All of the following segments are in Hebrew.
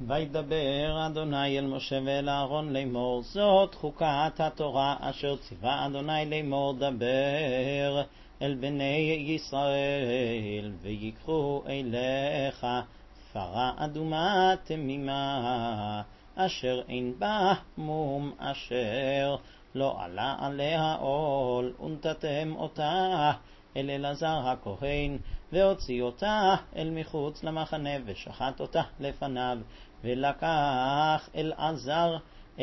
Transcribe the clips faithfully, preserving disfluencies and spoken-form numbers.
וידבר אדוני אל משה ואל אהרון לאמור, זאת חוקת התורה אשר ציווה אדוני לאמור, דבר אל בני ישראל ויקחו אליך פרה אדומה תמימה אשר אין בה מום, אשר לא עלה עליה עול, ונתתם אותה אל אלעזר הכהן, והוציא אותה אל מחוץ למחנה, ושחט אותה לפניו. ולקח אלעזר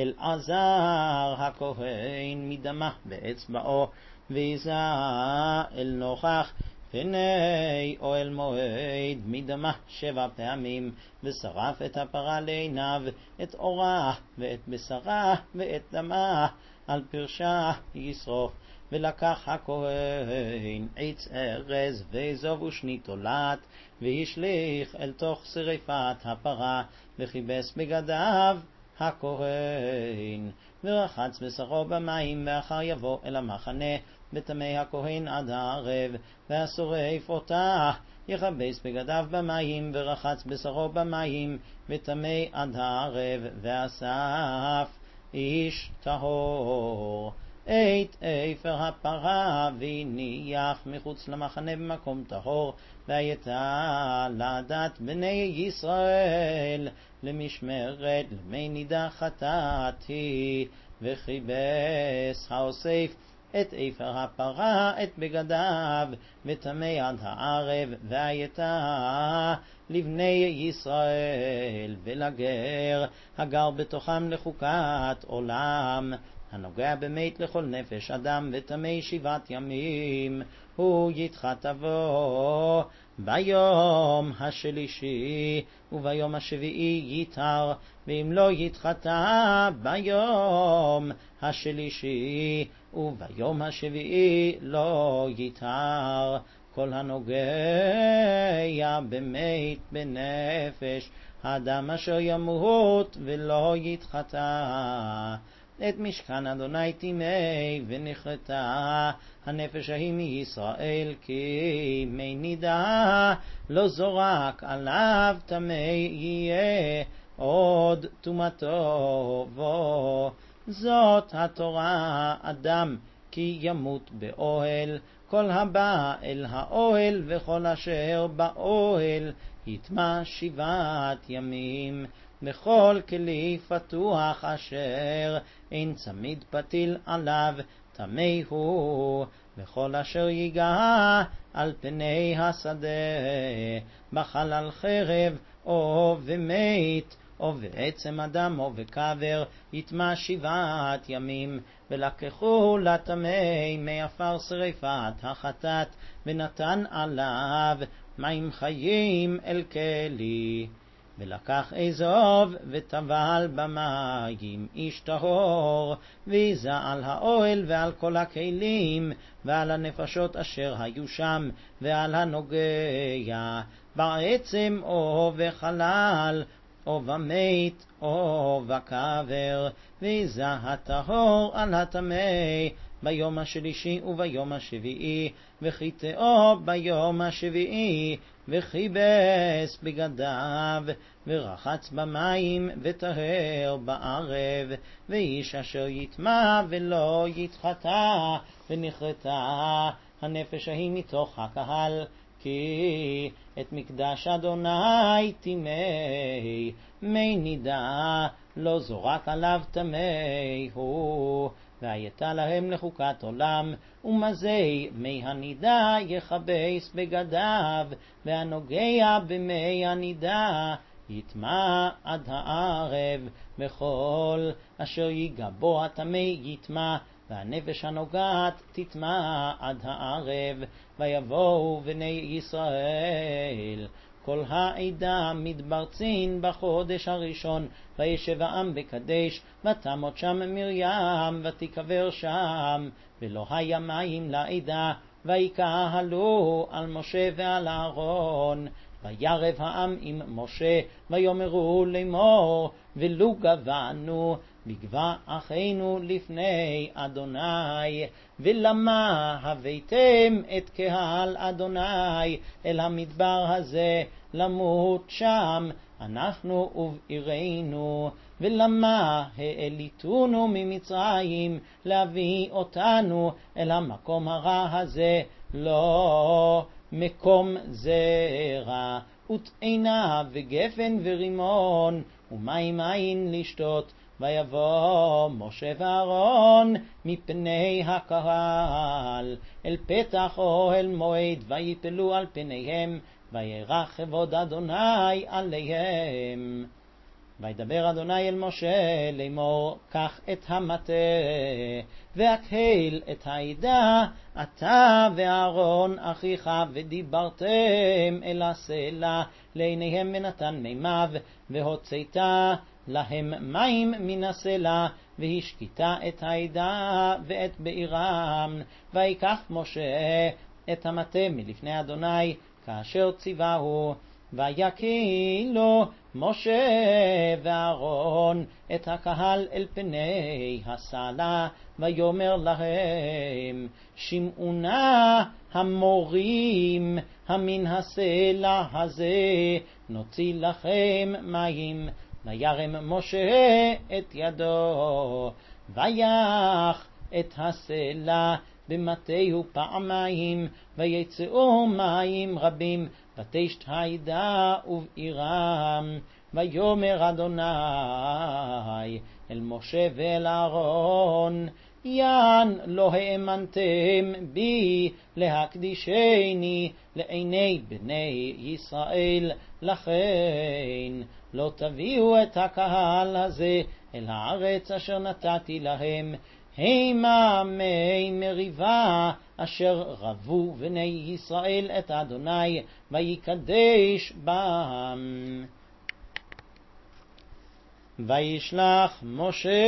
אלעזר הכהן מדמה באצבעו, ויזה אל נוכח פני אוהל מועד מדמה שבע פעמים, ושרף את הפרה לעיניו, את אורה ואת בשרה ואת דמה על פרשה ישרוף. ולקח הכהן עץ ארז ואזוב ושני תולעת, והשליך אל תוך שריפת הפרה, וכיבס בגדיו הכהן, ורחץ בשרו במים, ואחר יבוא אל המחנה בטמא הכהן עד הערב, והשורף אותה יכבס בגדיו במים, ורחץ בשרו במים, וטמא עד הערב, ואסף איש טהור את אפר הפרה, והניח מחוץ למחנה במקום טהור. והייתה לעדת בני ישראל למשמרת למי נידה חטאת היא, וכיבס האוסף את אפר הפרה את בגדיו, וטמא עד הערב. והייתה לבני ישראל ולגר הגר בתוכם לחוקת עולם, הנוגע במת לכל נפש אדם, וטמא שבעת ימים. הוא ידחת אבו ביום השלישי, וביום השביעי יתר, ואם לא ידחתה ביום השלישי וביום השביעי לא יתר. כל הנוגע במת בנפש האדם אשר ימות ולא ידחתה, את משכן אדוני טימא, ונכרתה הנפש ההיא מישראל, כי מי נידה לא זורק עליו, טמא יהיה עוד טומאתו בו. זאת התורה, אדם כי ימות באוהל, כל הבא אל האוהל וכל אשר באוהל יטמא שבעת ימים. בכל כלי פתוח אשר אין צמיד פתיל עליו טמא הוא, וכל אשר ייגע על פני השדה בחלל חרב או ומת או בעצם אדם או בקבר יטמא שבעת ימים. ולקחו לטמא מעפר שריפת החטאת, ונתן עליו מים חיים אל כלי. ולקח אזוב וטבל במים איש טהור, ויזה על האוהל ועל כל הכלים ועל הנפשות אשר היו שם, ועל הנוגע בעצם או בחלל או במת או בקבר. ויזה הטהור על הטמא ביום השלישי וביום השביעי, וחיטאו ביום השביעי, וכיבס בגדיו, ורחץ במים, וטהר בערב. ואיש אשר יטמא ולא ידחתה, ונכרתה הנפש ההיא מתוך הקהל, כי את מקדש אדוני טימא, מי נידה לא זורק עליו טמא הוא. והייתה להם לחוקת עולם, ומזי מי הנידה יכבס בגדיו, והנוגע במי הנידה יטמא עד הערב. וכל אשר ייגע בו הטמא יטמא, והנפש הנוגעת תטמא עד הערב. ויבואו בני ישראל כל העדה מתברצין בחודש הראשון, וישב העם בקדש, ותמות שם מרים, ותיקבר שם, ולא היה מים לעדה. ויקהלו על משה ועל אהרון, וירב העם עם משה, ויאמרו לאמור, ולו גבענו בגבע אחינו לפני אדוני. ולמה הבאתם את קהל אדוני אל המדבר הזה למות שם, אנחנו ובעירנו? ולמה העליתונו ממצרים להביא אותנו אל המקום הרע הזה? לא מקום זרע ותאנה וגפן ורימון ומים אין לשתות. ויבוא משה ואהרון מפני הקהל אל פתח אוהל מועד, ויפלו על פניהם, וירח כבוד אדוני עליהם. וידבר אדוני אל משה לאמור, קח את המטה והקהל את העדה, אתה ואהרון אחיך, ודיברתם אל הסלע לעיניהם ונתן מימיו, והוצאת להם מים מן הסלע, והשקית את העדה ואת בעירם. ויקח משה את המטה מלפני אדוני כאשר ציווהו, ויקהילו משה ואהרון את הקהל אל פני הסלע, ויאמר להם, שמעו נא המורים המן הסלע הזה, נוציא לכם מים. וירם משה את ידו, ויח את הסלע במטהו פעמיים, ויצאו מים רבים ותשת העדה ובעירם. ויאמר אדוני אל משה ואל אהרון, יען לא האמנתם בי להקדישני לעיני בני ישראל, לכן לא תביאו את הקהל הזה אל הארץ אשר נתתי להם, המה מי מריבה אשר רבו בני ישראל את אדוני, ויקדש בם. וישלח משה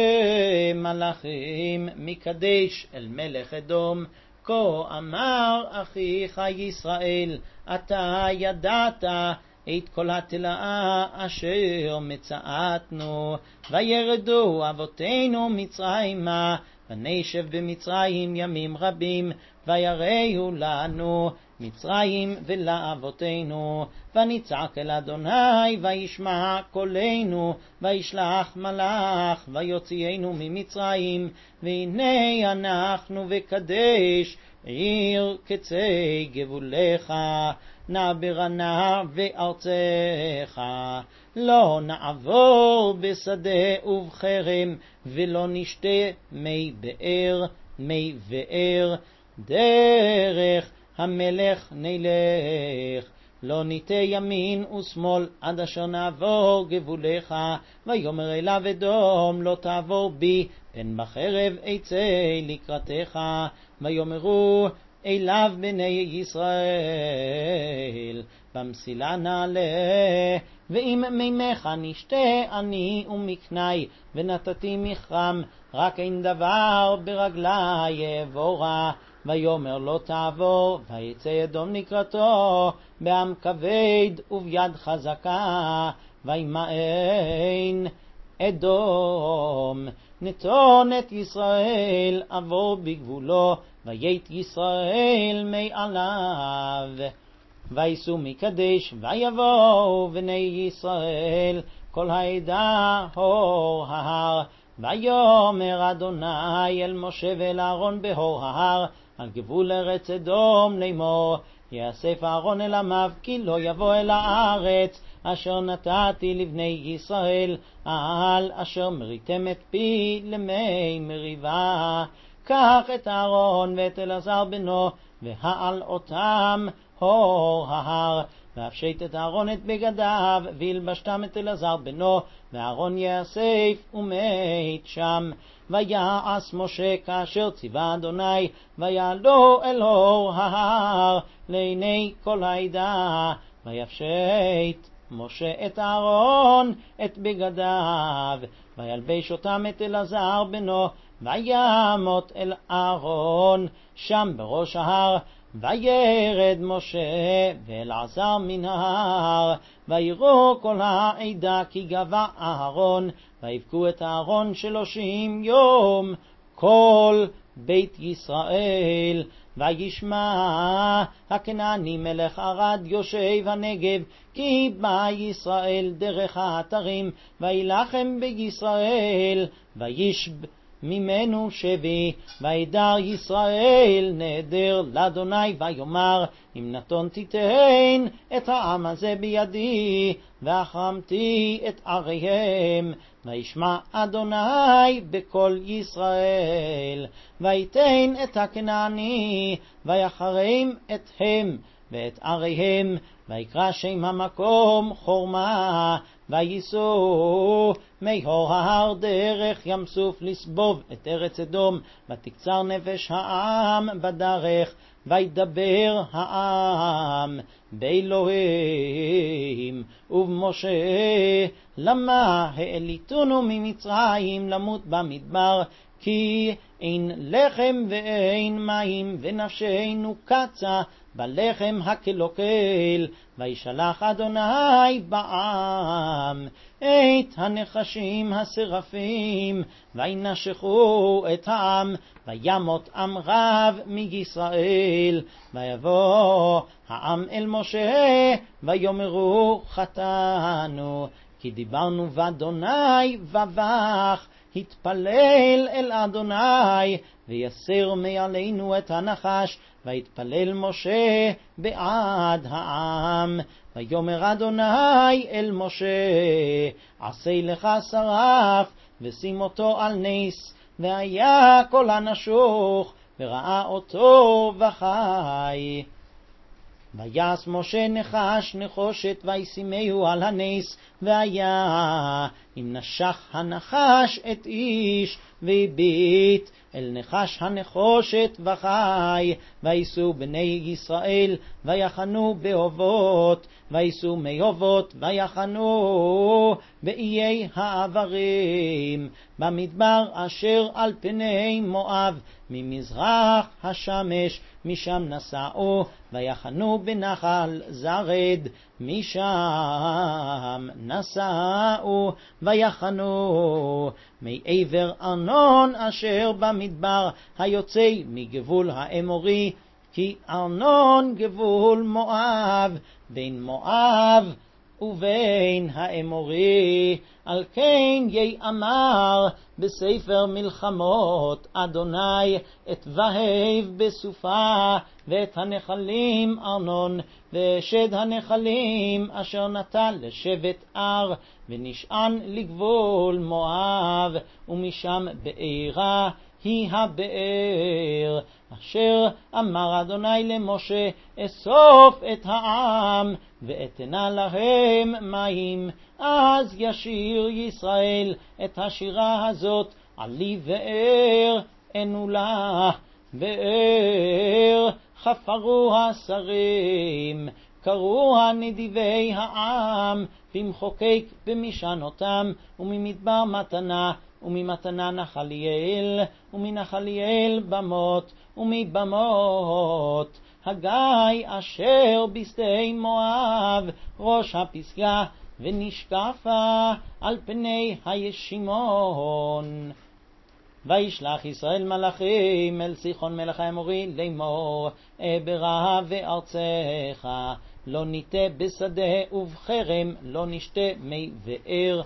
מלאכים מקדש אל מלך אדום, כה אמר אחיך ישראל, אתה ידעת את כל התלאה אשר מצאתנו. וירדו אבותינו מצרימה, ונשב במצרים ימים רבים, ויראו לנו מצרים ולאבותינו. ונצעק אל אדוני וישמע קולנו, וישלח מלאך ויוציאנו ממצרים. והנה אנחנו וקדש עיר קצה גבולך, נע ברנה וארצך. לא נעבור בשדה ובחרם, ולא נשתה מי באר, מי באר. דרך המלך נלך, לא ניטה ימין ושמאל עד אשר נעבור גבולך. ויאמר אליו אדום, לא תעבור בי, פן בחרב אצא לקראתך. ויאמרו אליו בני ישראל, במסילה נעלה, ואם מימך נשתה אני ומקני, ונתתי מכרם, רק אין דבר ברגלי יעבורה. ויאמר לא תעבור, ויצא אדום לקראתו בעם כבד וביד חזקה. וימאן אדום נתון את ישראל עבור בגבולו, וית ישראל מעליו. ויסעו מקדש, ויבואו בני ישראל כל העדה הור ההר. ויאמר אדוני אל משה ואל אהרון בהור ההר על גבול ארץ אדום לאמור, יאסף אהרון אל עמיו, כי לא יבוא אל הארץ אשר נתתי לבני ישראל, על אשר מריתם את פי למי מריבה. קח את אהרון ואת אלעזר בנו, והעל אותם הור ההר. והפשט את אהרון את בגדיו, וילבשתם את אלעזר בנו, ואהרון יאסף ומת שם. ויעש משה כאשר ציווה אדוני, ויעלו אל הור ההר לעיני כל העדה. ויפשט משה את אהרון את בגדיו, וילבש אותם את אלעזר בנו, וימות אל אהרון שם בראש ההר, וירד משה ואלעזר מן ההר, ויראו כל העדה כי גבה אהרון, ויבכו את אהרון שלושים יום כל בית ישראל. וישמע הכנעני מלך ערד יושב הנגב, כי בא ישראל דרך האתרים, וילחם בישראל, וישב ממנו שבי. וידר ישראל נדר לאדוני, ויאמר אם נתון תיתן את העם הזה בידי, והחרמתי את עריהם. וישמע אדוני בקול ישראל, ויתן את הכנעני, ויחרם אתהם ואת עריהם. ויקרא שם המקום חורמה, וייסעו מהור ההר דרך ים סוף לסבוב את ארץ אדום. ותקצר נפש העם בדרך, וידבר העם באלוהים ובמשה, למה העליתונו ממצרים למות במדבר, כי אין לחם ואין מים, ונפשנו קצה בלחם הקלוקל. וישלח אדוני בעם את הנחשים השרפים, וינשכו את העם, וימות עם רב מישראל. ויבוא העם אל משה, ויאמרו חטאנו, כי דיברנו באדוני ובך. התפלל אל אדוני, ויסר מעלינו את הנחש. ויתפלל משה בעד העם. ויאמר אדוני אל משה, עשה לך שרף, ושים אותו על נס. והיה כל הנשוך, וראה אותו וחי. ויעש משה נחש נחושת, וישימהו על הנס. והיה אם נשך הנחש את איש, והביט אל נחש הנחושת וחי. וייסעו בני ישראל, ויחנו באובות, וייסעו מאובות, ויחנו באיי העברים, במדבר אשר על פני מואב, ממזרח השמש. משם נסעו, ויחנו בנחל זרד, משם נסעו, ויחנו מעבר ארנון אשר במדבר, היוצא מגבול האמורי, כי ארנון גבול מואב, בין מואב ובין האמורי. על כן יאמר בספר מלחמות אדוני, את והב בסופה, ואת הנחלים ארנון, ושד הנחלים אשר נטל לשבט אר, ונשען לגבול מואב. ומשם בארה היא הבאר, אשר אמר אדוני למשה, אסוף את העם ואתנה להם מים. אז ישיר ישראל את השירה הזאת, עלי באר ענו לה, באר חפרו השרים, קראו הנדיבי העם, במחוקק במשענותם, וממדבר מתנה, וממתנה נחליאל, ומנחליאל במות, ומבמות הגיא אשר בשדה מואב, ראש הפסגה, ונשקפה על פני הישימון. וישלח ישראל מלאכים אל סיחון מלך האמורי לאמור, אברה וארצך לא ניטה בשדה, ובחרם לא נשתה מי באר.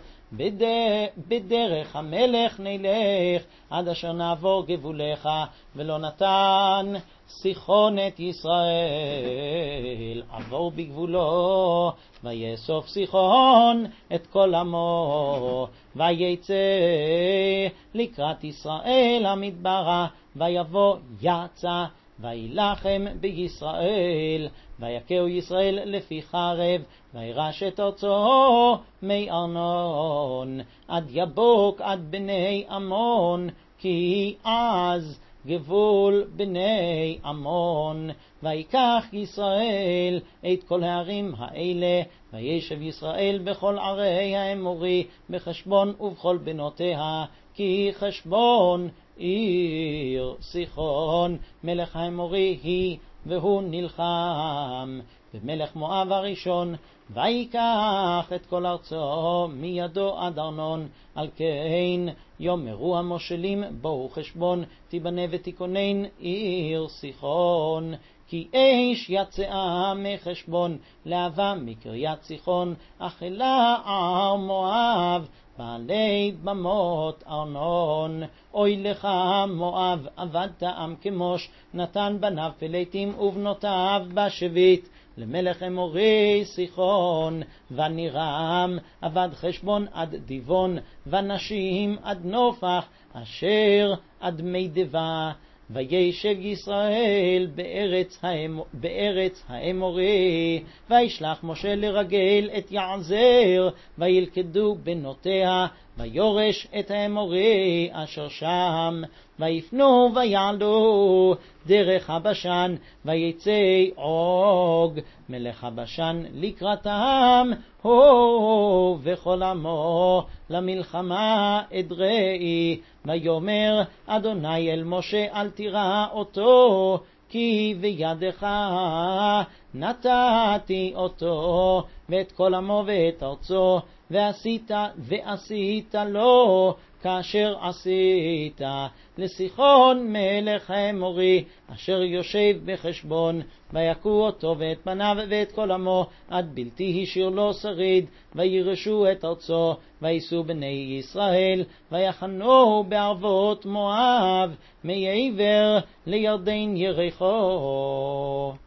בדרך המלך נלך, עד אשר נעבור גבולך. ולא נתן סיחון את ישראל עבור בגבולו, ויאסוף סיחון את כל עמו, ויצא לקראת ישראל המדברה, ויבוא יצא וילחם בישראל. ויקהו ישראל לפי חרב, וירש את ארצו מי ארנון עד יבוק עד בני עמון, כי אז גבול בני עמון. ויקח ישראל את כל הערים האלה, וישב ישראל בכל ערי האמורי, בחשבון ובכל בנותיה, כי חשבון עיר סיחון מלך האמורי היא והוא נלחם במלך מואב הראשון, ויקח את כל ארצו מידו עד ארנון. על כן יאמרו המושלים בואו חשבון, תיבנה ותיכונן עיר סיחון. כי אש יצאה מחשבון, להבה מקריית סיחון, אכלה ער מואב, בעלי במות ארנון. אוי לך מואב, עבדת עם כמוש, נתן בניו פליטים ובנותיו בשבית. למלך אמורי סיחון ונירם, עבד חשבון עד דיבון, ונשים עד נופח, אשר עד מי דבה. וישב ישראל בארץ, האמ... בארץ האמורי, וישלח משה לרגל את יעזר, וילכדו בנותיה, ויורש את האמורי אשר שם. ויפנו ויעלו דרך הבשן, ויצא עוג מלך הבשן לקראתם, הו וכל עמו למלחמה אדרעי. ויאמר אדוני אל משה אל תירא אותו, כי בידך נתתי אותו ואת כל עמו ואת ארצו, ועשית ועשית לו כאשר עשית לסיחון מלך האמורי אשר יושב בחשבון. ויכו אותו ואת בניו ואת כל עמו עד בלתי השאיר לו שריד, וירשו את ארצו. וייסעו בני ישראל ויחנו בערבות מואב מעבר לירדן יריחו.